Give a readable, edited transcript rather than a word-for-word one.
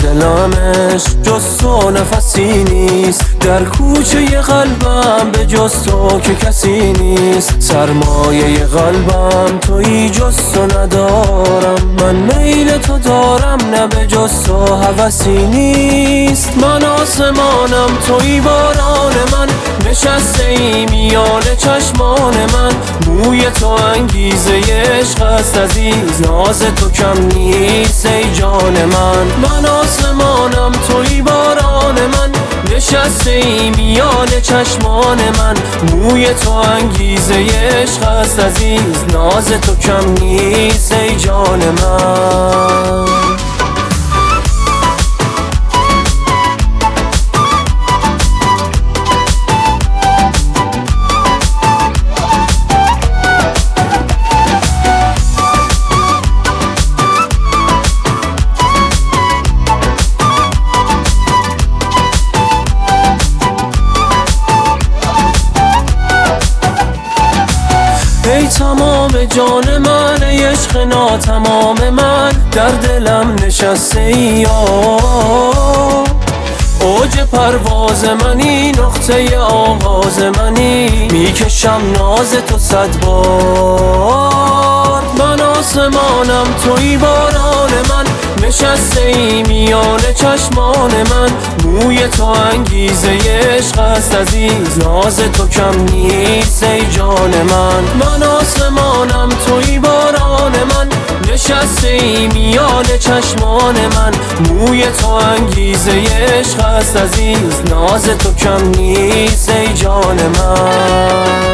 دلمش جز تو نفسی نیست، در کوچه ی قلبم به جز تو که کسی نیست. سرمایه قلبم تویی، جز تو ندارم، من میل تو دارم نه به جز تو هوسی نیست. من آسمانم تویی باران من، نشسته ای میان چشمان من. موی تو انگیزه عشق است عزیز، ناز تو کم نیست ای جان من. من آسمانم تویی باران من، نشسته ای میان چشمان من. موی تو انگیزه عشق است عزیز، ناز تو کم نیست ای جان من. ای تمام جان من، ای عشق ناتمام من، در دلم نشسته ای اوج پرواز منی، نقطه آغاز منی، میکشم ناز تو 100 بار. من آسمانم تویی باران من، نشسته ای میان چشمان من. موی تو انگیزه عشق است عزیز، ناز تو کم نیست ای جان من. من آسمانم تویی باران من، نشسته ای میان چشمان من. موی تو انگیزه عشق است عزیز، ناز تو کم نیست ای جان من.